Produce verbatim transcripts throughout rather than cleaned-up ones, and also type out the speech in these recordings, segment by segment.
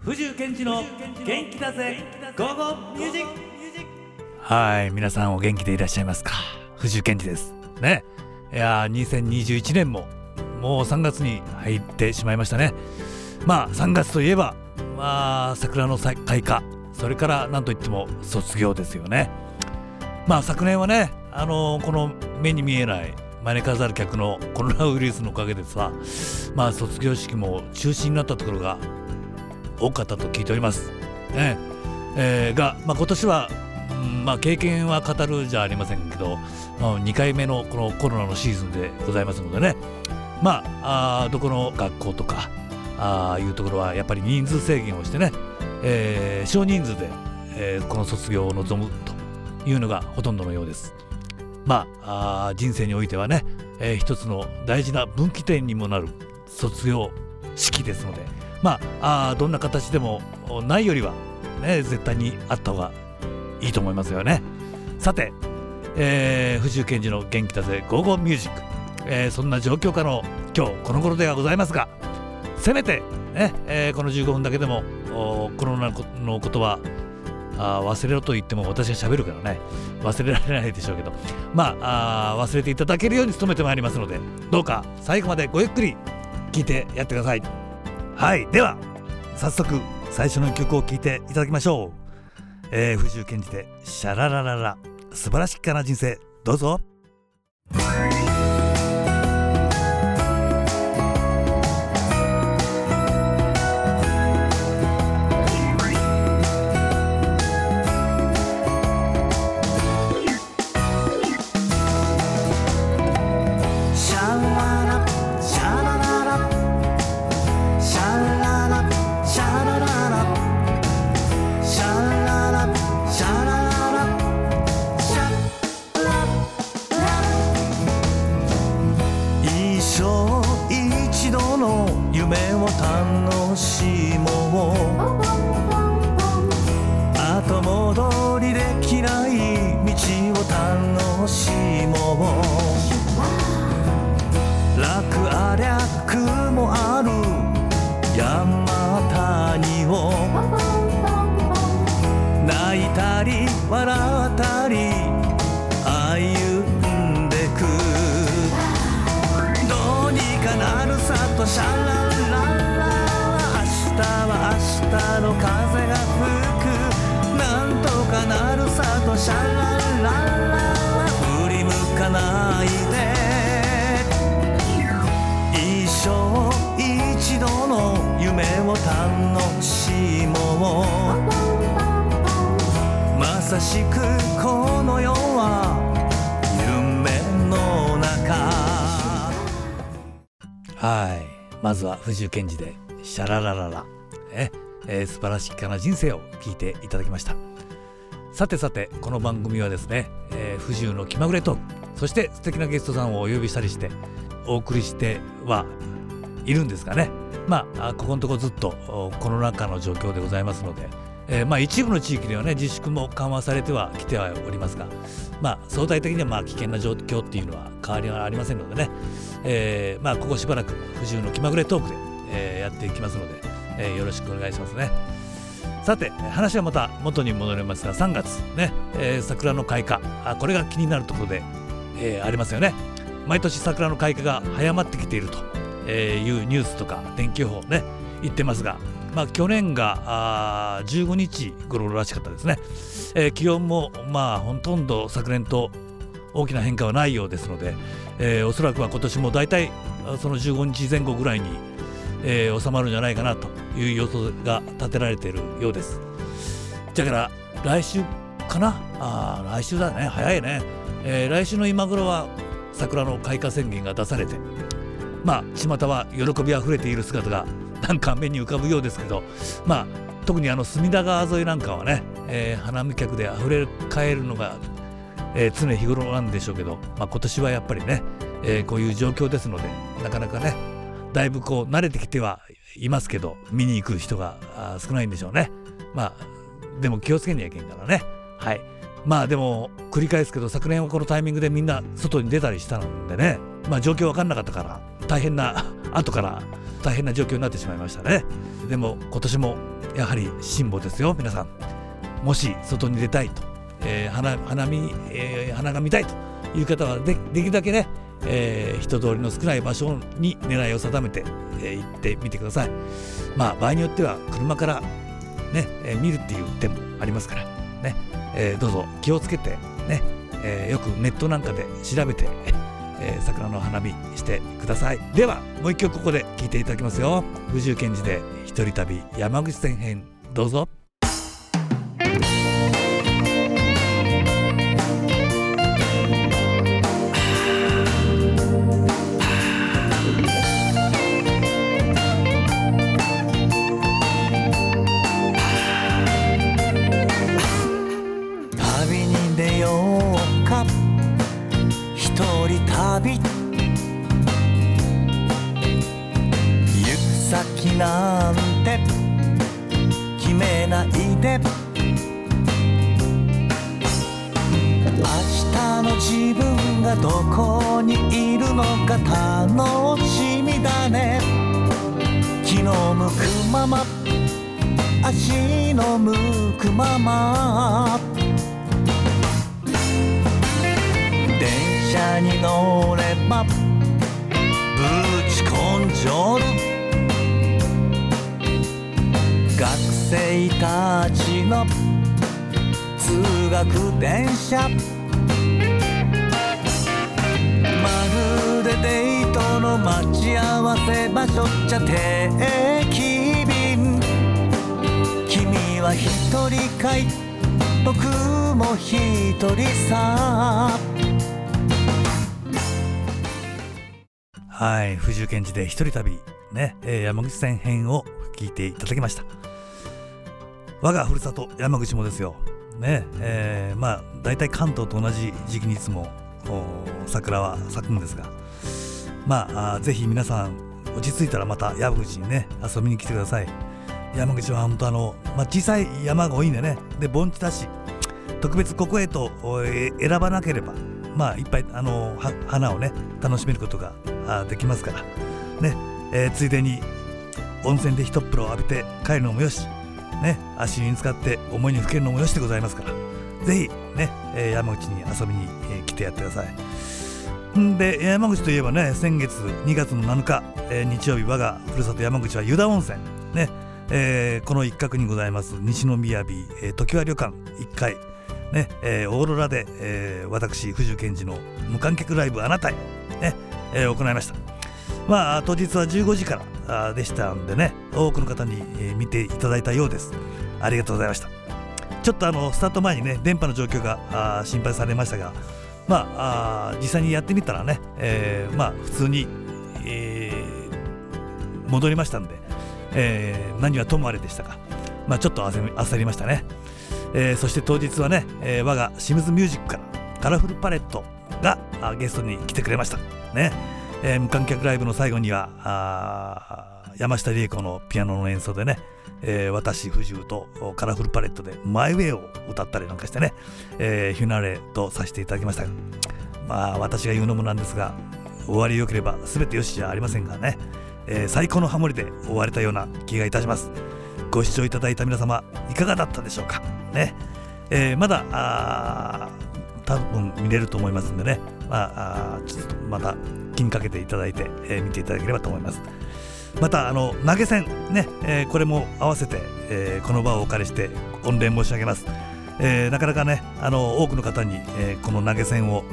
藤健二の元気だぜゴーゴーミュージック。はい、皆さんお元気でいらっしゃいますか。藤健二ですね。いやにせんにじゅういちねんももうさんがつに入ってしまいましたね。まあさんがつといえばまあ桜の開花、それからなんといっても卒業ですよね。まあ昨年はね、あのー、この目に見えない招かざる客のコロナウイルスのおかげでさ、まあ卒業式も中止になったところが多かったと聞いております、ねえー、が、まあ、今年は、うんまあ、経験は語るじゃありませんけど、まあ、にかいめのこのコロナのシーズンでございますのでね、まあ、あどこの学校とかあいうところはやっぱり人数制限をしてね、えー、少人数で、えー、この卒業を望むというのがほとんどのようです。まあ、あ人生においてはね、えー、一つの大事な分岐点にもなる卒業式ですので、まあ、あどんな形でもないよりは、ね、絶対にあった方がいいと思いますよね。さて、えー、藤健二の元気だぜゴーゴーミュージック、えー、そんな状況下の今日この頃ではございますが、せめて、ねえー、このじゅうごふんだけでもコロナのことはあ忘れろと言っても私が喋るからね忘れられないでしょうけど、まあ、あ忘れていただけるように努めてまいりますので、どうか最後までごゆっくり聞いてやってください。はい、では早速最初の曲を聴いていただきましょう。えー、藤健二でシャララララ、素晴らしきかな人生、どうぞ。 楽しもう、後戻りできない道を楽しもう、楽ありゃ苦もある山谷を、泣いたり笑ったり歩んでく、どうにかなるさとシャララ明日は明日の風が吹く、なんとかなるさとシャラララ振り向かないで、一生一度の夢を楽しもう、まさしくこの世は夢の中。 はい、まずは藤健二でシャララララ、ねえー、素晴らしきかな人生を聞いていただきました。さてさて、この番組はですね、えー、不自由の気まぐれトーク、そして素敵なゲストさんをお呼びしたりしてお送りしてはいるんですがね、まあここのところずっとコロナ禍の状況でございますので、えー、まあ一部の地域ではね自粛も緩和されてはきてはおりますが、まあ相対的にはまあ危険な状況っていうのは変わりはありませんのでね、えー、まあここしばらく不自由の気まぐれトークで、えー、やっていきますので、えー、よろしくお願いしますね。さて話はまた元に戻りますが、さんがつね、えー、桜の開花、あこれが気になるところで、えー、ありますよね。毎年桜の開花が早まってきているというニュースとか天気予報ね言ってますが、まあ、去年があじゅうごにち頃らしかったですね、えー、気温もまあほとんど昨年と大きな変化はないようですので、えー、おそらくは今年もだいたいそのじゅうごにちぜん後ぐらいに、えー、収まるんじゃないかなという予想が立てられているようです。だから来週かな、あ来週だね、早いね、えー、来週の今頃は桜の開花宣言が出されて、まあ巷は喜びあふれている姿がなんか目に浮かぶようですけど、まあ特にあの隅田川沿いなんかはね、えー、花見客であふれ返るのが、えー、常日頃なんでしょうけど、まあ、今年はやっぱりね、えー、こういう状況ですのでなかなかねだいぶこう慣れてきてはいますけど見に行く人が少ないんでしょうね。まあでも気をつけにはいけんからね。はい、まあでも繰り返すけど昨年はこのタイミングでみんな外に出たりしたのでね、まあ状況分かんなかったから大変な後から大変な状況になってしまいましたね。でも今年もやはり辛抱ですよ皆さん。もし外に出たいと、えー、花, 花, 見えー、花が見たいという方は で, できるだけね、えー、人通りの少ない場所に狙いを定めて、えー、行ってみてください。まあ場合によっては車からね、えー、見るっていう点もありますからね、えー、どうぞ気をつけてね、えー、よくネットなんかで調べて、えー、桜の花見してください。ではもう一曲ここで聴いていただきますよ。藤井健二で一人旅山口線編、どうぞ。 旅に出ようか、一人旅、行く先なんて決めないで、明日の自分がどこにいるのか楽しみだね。気の向くまま、足の向くまま、電車に乗ればぶち根性る学生たちの通学電車、まるでデートの待ち合わせ場所じゃ定期便、君は一人かい、僕も一人さ。 はい、藤井健二で一人旅ね、えー、山口線編を聞いていただきました。我がふるさと山口もですよね、えー、まあだいたい関東と同じ時期にいつも桜は咲くんですが、まあ、あぜひ皆さん落ち着いたらまた山口にね遊びに来てください。山口は本当あの、まあ、小さい山が多いんでね、で盆地だし特別ここへと選ばなければまあいっぱいあの花をね楽しめることができますからね、えー、ついでに温泉で一っ風呂浴びて帰るのもよしね、足湯に使って思いにふけるのもよしでございますから、ぜひね、えー、山口に遊びに、えー、来てやってください。んで山口といえばね、先月にがつのなのか、えー、日曜日我がふるさと山口は湯田温泉ね、えー、この一角にございます西宮美、えー、常盤旅館いっかいね、えー、オーロラで、えー、私藤井健二の無観客ライブあなたへ、ねえー、行いました。まあ当日はじゅうごじからでしたんでね、多くの方に、えー、見ていただいたようです。ありがとうございました。ちょっとあのスタート前にね電波の状況が心配されましたが、まあ、あ実際にやってみたらね、えー、まあ普通に、えー、戻りましたんで、えー、何はともあれでしたが、まあ、ちょっと焦りましたね。えー、そして当日はね、えー、我が清水ミュージックからカラフルパレットがゲストに来てくれましたね。えー、無観客ライブの最後にはあ山下理恵子のピアノの演奏でね、えー、私藤井とカラフルパレットでマイウェイを歌ったりなんかしてね、えー、フィナーレとさせていただきましたが、まあ私が言うのもなんですが、終わりよければ全てよしじゃありませんがね、えー、最高のハモリで終われたような気がいたします。ご視聴いただいた皆様いかがだったでしょうかね。えー、まだあ多分見れると思いますんでね、まあ、あちょっとまた気にかけていただいて、えー、見ていただければと思います。またあの投げ銭ね、えー、これも合わせて、えー、この場をお借りして御礼申し上げます。えー、なかなかねあの多くの方に、えー、この投げ銭を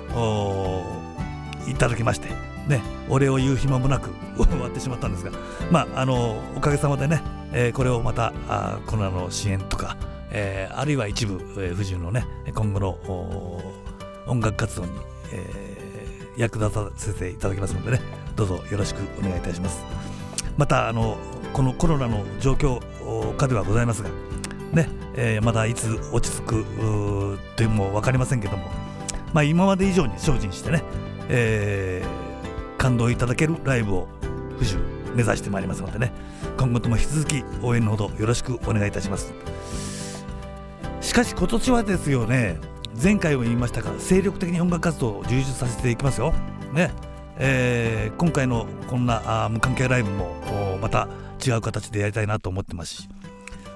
いただきましてね、お礼を言う暇もなく終わってしまったんですが、まああのおかげさまでね、えー、これをまたあコロナの支援とか、えー、あるいは一部、えー、不自由のね今後の音楽活動に、えー、役立たせていただきますのでね、どうぞよろしくお願いいたします。またあのこのコロナの状況下ではございますがね、えー、まだいつ落ち着くというのも分かりませんけども、まあ、今まで以上に精進してね、えー、感動いただけるライブを不自由目指してまいりますのでね、今後とも引き続き応援のほどよろしくお願いいたします。しかし今年はですよね、前回も言いましたが精力的に音楽活動を充実させていきますよね。えー、今回のこんなあ無観客ライブもまた違う形でやりたいなと思ってますし、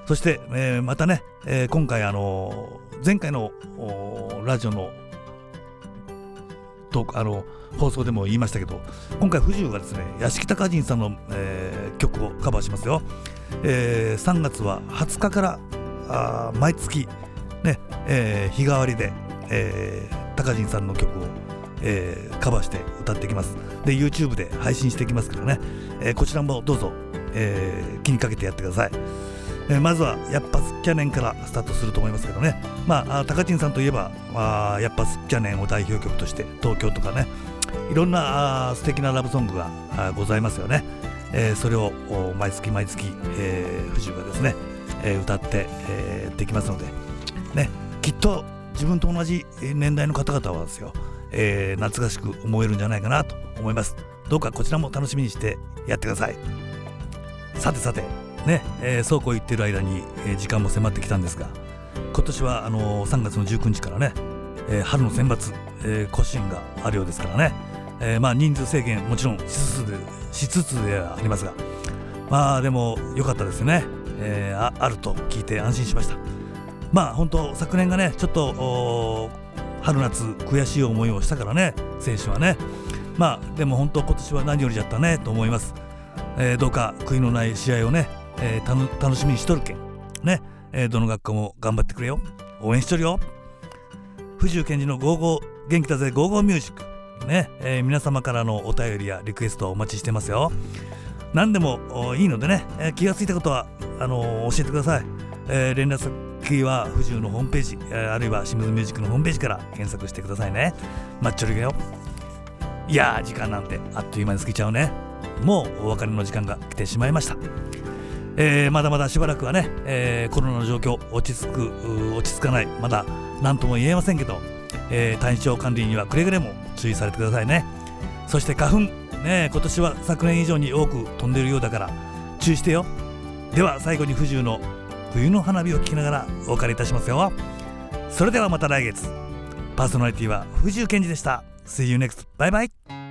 そして、えー、またね、えー、今回あのー、前回のラジオのとあの放送でも言いましたけど、今回不自由がですね屋敷隆人さんの、えー、曲をカバーしますよ。えー、さんがつははつかからあ毎月ね、えー、日替わりで、えー、隆人さんの曲を、えー、カバーして歌っていきます。で YouTube で配信していきますからね、えー、こちらもどうぞ、えー、気にかけてやってください。えー、まずはやっぱスッキャネンからスタートすると思いますけどね。まあ高知さんといえばあやっぱスッキャネンを代表曲として東京とかね、いろんなあ素敵なラブソングがあございますよね。えー、それを毎月毎月、えー、藤井がですね、えー、歌って、えー、やっていきますのでね、きっと自分と同じ年代の方々はですよ、えー、懐かしく思えるんじゃないかなと思います。どうかこちらも楽しみにしてやってください。さてさてね、えー、そうこう言ってる間に、えー、時間も迫ってきたんですが、今年はあのー、さんがつのじゅうくにちからね、えー、春の選抜、えー、甲子園があるようですからね、えー、まあ人数制限もちろんしつつで、しつつではありますが、まあでも良かったですね、えー、あ, あると聞いて安心しました。まあ本当昨年がねちょっと春夏悔しい思いをしたからね、選手はね。まあでも本当今年は何よりだったねと思います。えー、どうか悔いのない試合をね、えー、たの楽しみにしとるけんね、えー、どの学校も頑張ってくれよ、応援しとるよ。藤井健二のゴーゴー元気だぜゴーゴーミュージックね、えー、皆様からのお便りやリクエストをお待ちしてますよ。何でもいいのでね、えー、気がついたことはあのー、教えてください。えー、連絡先は藤井のホームページ、えー、あるいは清水ミュージックのホームページから検索してくださいね。マッチョリがよ。いやー時間なんてあっという間に過ぎちゃうね。もうお別れの時間が来てしまいました。えー、まだまだしばらくはね、えー、コロナの状況落ち着く落ち着かない、まだ何とも言えませんけど、えー、体調管理にはくれぐれも注意されてくださいね。そして花粉ね、今年は昨年以上に多く飛んでいるようだから注意してよ。では最後に藤井の冬の花火を聞きながらお別れいたしますよ。それではまた来月。パーソナリティは藤井健二でした。 See you next. バイバイ。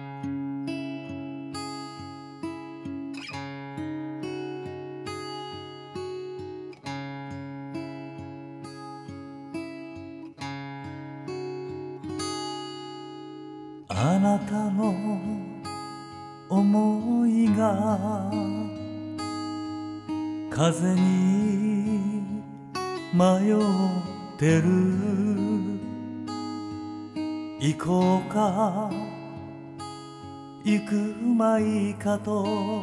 あなたの思いが風に迷ってる、行こうか行くまいかと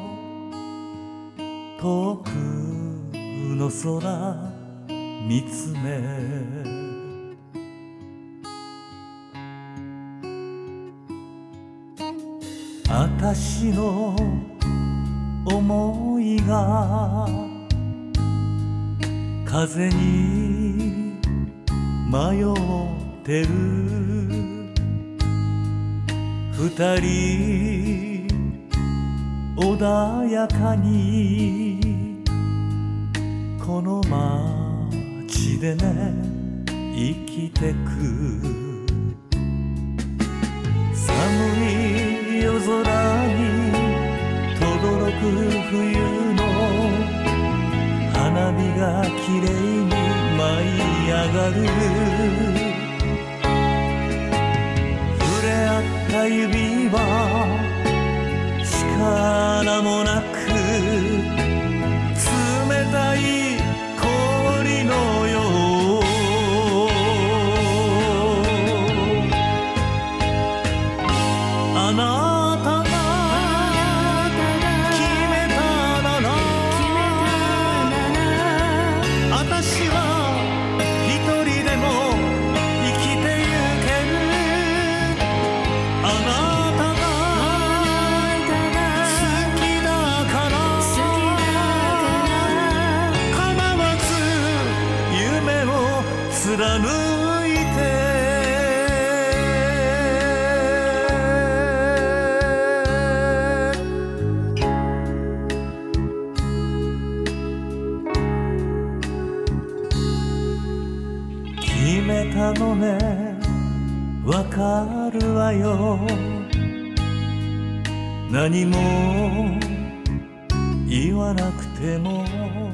遠くの空見つめ、あたしの思いが風に迷ってる、二人穏やかにこの街でね生きてく、寒い夜空に轟く冬の花火がきれいに舞い上がる、触れ合った指は力もなく冷たい氷のよう、あなたが決めたなら私は一人でも生きてゆける、あなたが好きだから叶わず夢を貫いて決めたのね、わかるわよ、何も言わなくても